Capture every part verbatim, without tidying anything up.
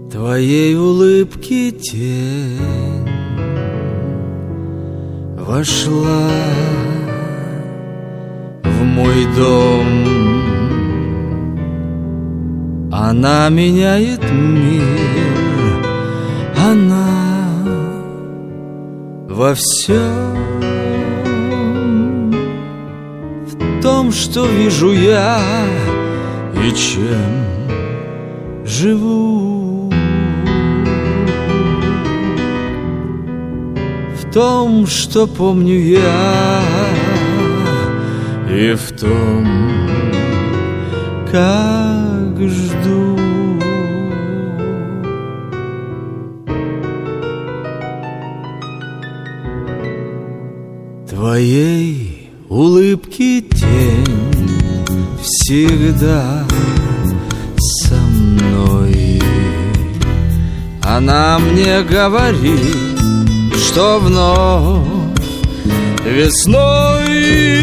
Твоей улыбки тень вошла в мой дом. Она меняет мир, она во всем, в том, что вижу я и чем живу, в том, что помню я, и в том, как жду. Твоей улыбки тень всегда со мной. Она мне говорит, что вновь весной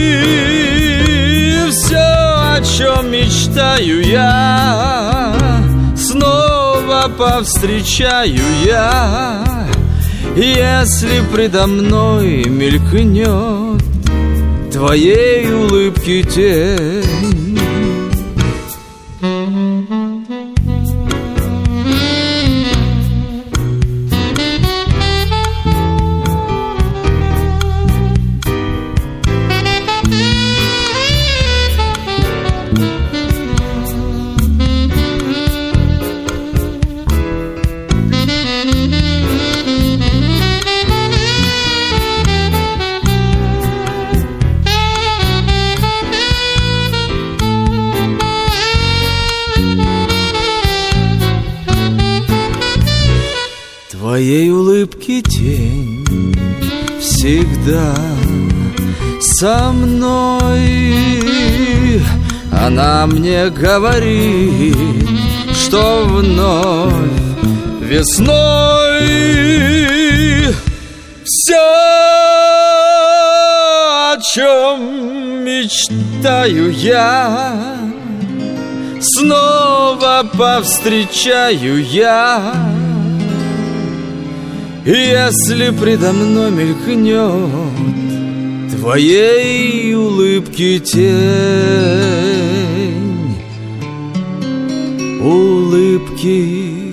все, о чем мечтаю я, снова повстречаю я, если предо мной мелькнет твоей улыбки тень. Твоей улыбки тень всегда со мной. Она мне говорит, что вновь весной все, о чем мечтаю я, снова повстречаю я, если предо мной мелькнет твоей улыбки тень, улыбки